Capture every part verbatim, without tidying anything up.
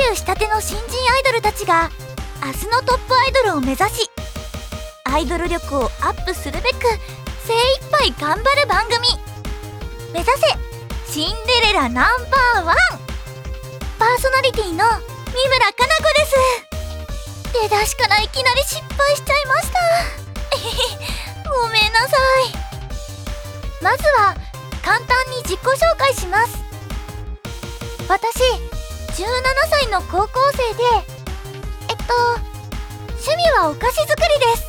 ューしたての新人アイドルたちが明日のトップアイドルを目指し、アイドル力をアップするべく精一杯頑張る番組。目指せシンデレラナンバーワン。パーソナリティの三村かな子です。出だしからいきなり失敗しちゃいましたごめんなさい。まずは簡単に自己紹介します。私じゅうななさいの高校生で、えっと趣味はお菓子作りです。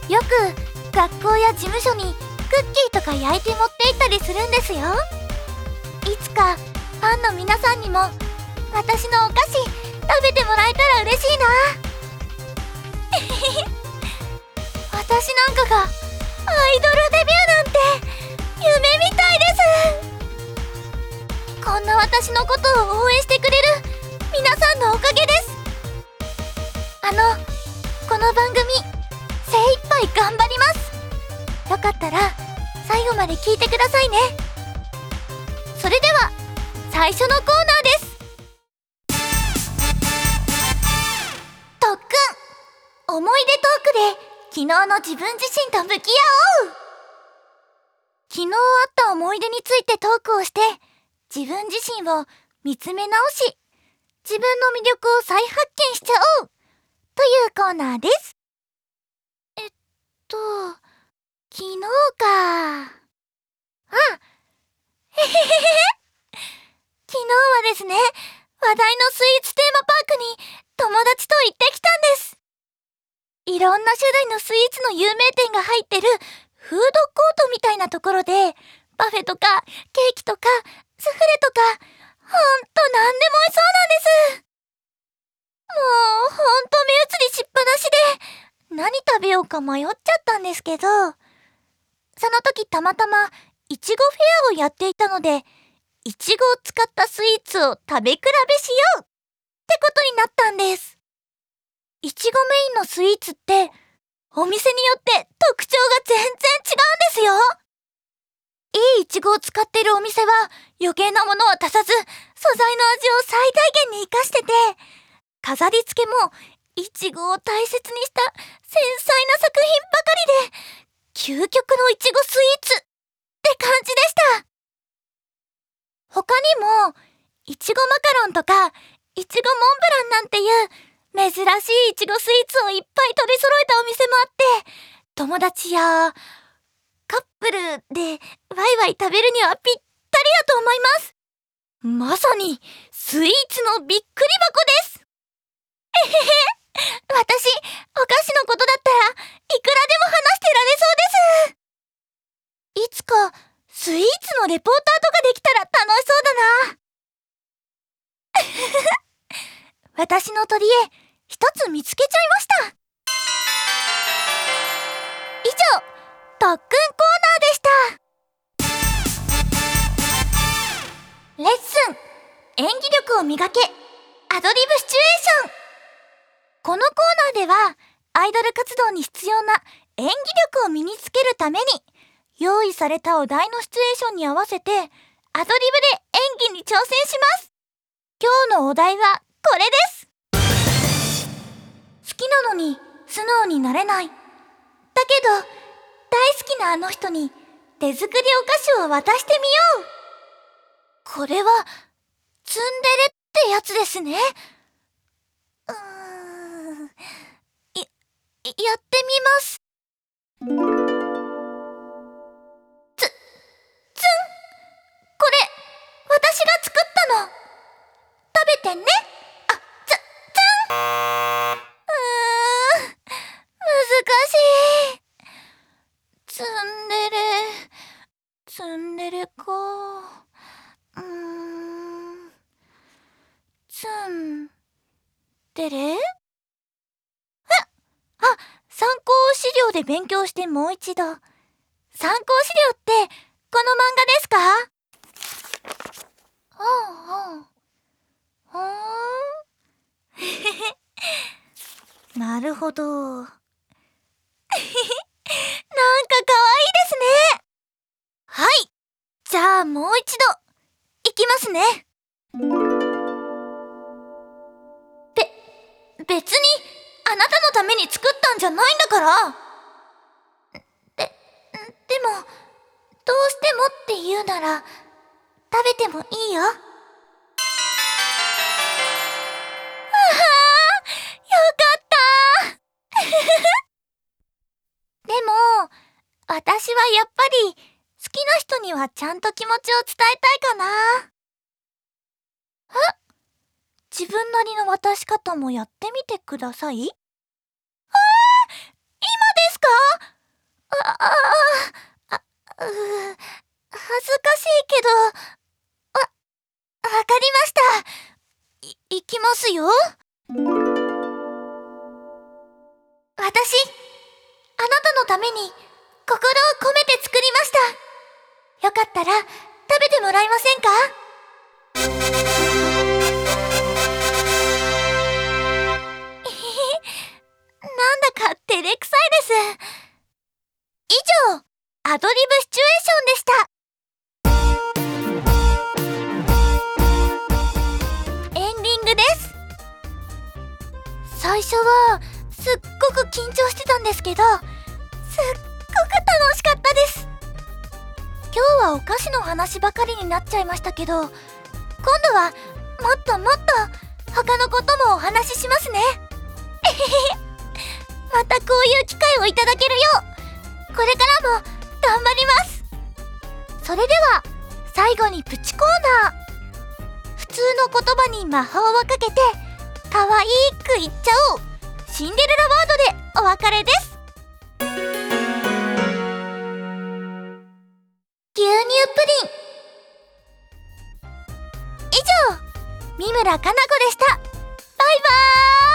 よく学校や事務所にクッキーとか焼いて持って行ったりするんですよ。いつかファンの皆さんにも私のお菓子食べてもらえたら嬉しいな私なんかがアイドルデビューなんて夢みたいです。こんな私のことを応援してくれる皆さんのおかげです。あのこの番組精一杯頑張ります。よかったら最後まで聞いてくださいね。それでは最初のコーナーです。特訓思い出トークで昨日の自分自身と向き合おう。昨日あった思い出についてトークをして自分自身を見つめ直し、自分の魅力を再発見しちゃおうというコーナーです。えっと昨日か。あ、へへへへ昨日はですね、話題のスイーツテーマパークに友達と行ってきたんです。いろんな種類のスイーツの有名店が入ってるフードコートみたいなところで、パフェとかケーキとかスフレとか、ほんとなんでも美味しそうなんです。もうほんと目移りしっぱなしで何食べようか迷っちゃったんですけど、その時たまたまいちごフェアをやっていたので、いちごを使ったスイーツを食べ比べしようってことになったんです。いちごメインのスイーツってお店によって特徴が全然違うんですよ。いいいちごを使っているお店は余計なものは足さず、素材の味を最大限に生かしてて、飾り付けもいちごを大切にした繊細な作品ばかりで、究極のいちごスイーツって感じでした。他にもいちごマカロンとかいちごモンブランなんていう珍しいいちごスイーツをいっぱい取り揃えたお店もあって、友達やカップルでワイワイ食べるにはぴったりだと思います。まさにスイーツのびっくり箱です。えへへ私お菓子のことだったらいくらでも話してられそうです。いつかスイーツのレポーターとかできたら楽しそうだな私の取り柄一つ見つけちゃいました。以上、特訓コーナーでした。レッスン演技力を磨けアドリブシチュエーション。このコーナーではアイドル活動に必要な演技力を身につけるために、用意されたお題のシチュエーションに合わせてアドリブで演技に挑戦します。今日のお題はこれです。好きなのに素直になれない。だけど大好きなあの人に手作りお菓子を渡してみよう。これはツンデレってやつですね。うーん、い、やってみます。つ、つん、これ私が作ったの。食べてね。あ、つ、つん。難しい。ツンデレツンデレか。うーんツンデレ。えあ参考資料で勉強してもう一度。参考資料ってこの漫画ですか？はあはあはーんなるほど。なんか可愛いですね。はい、じゃあもう一度いきますね。 別にあなたのために作ったんじゃないんだから。で、でも、どうしてもって言うなら、食べてもいいよ。ああ、よかったでも、私はやっぱり、好きな人にはちゃんと気持ちを伝えたいかな。え？自分なりの渡し方もやってみてください。えー、今ですか？あ、あ、あ、あ、うー、恥ずかしいけど、わ、わかりました。い、いきますよ。私、あなたのために心を込めて作りました。よかったら食べてもらえませんか？なんだか照れくさいです。以上、アドリブシチュエーションでした。エンディングです。最初はすっごく緊張してたんですけど、すっごく楽しかったです。今日はお菓子の話ばかりになっちゃいましたけど、今度はもっともっと他のこともお話ししますね。またこういう機会をいただけるよう、これからも頑張ります。それでは最後にプチコーナー。普通の言葉に魔法をかけて可愛く言っちゃおう、シンデレラワードでお別れです。牛乳プリン。以上、三村かな子でした。バイバーイ。